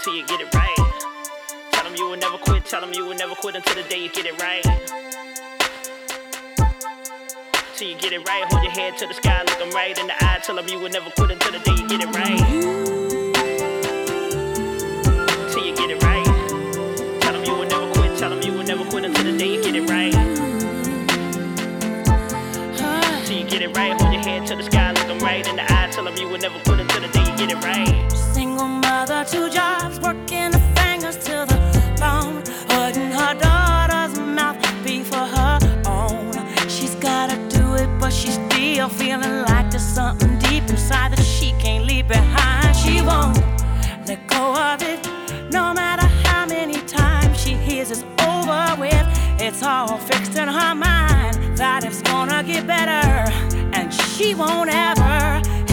till you get it right. Tell them you will never quit, tell them you will never quit until the day you get it right. Till you get it right, hold your head to the sky, look them right in the eye. Tell them you will never quit until the day you get it right. Till you get it right. Tell them you will never quit, tell them you will never quit until the day you get it right. Till you get it right, hold your head to the sky, look them right in the eye. Tell them you will never quit until the day you get it right. Single mother, 2 jobs, working her fingers to the bone, holding her daughter's mouthpiece for her own. She's gotta do it, but she's still feeling like there's something deep inside that she can't leave behind. She won't let go of it, no matter how many times she hears it's over with. It's all fixed in her mind that it's gonna get better, and she won't ever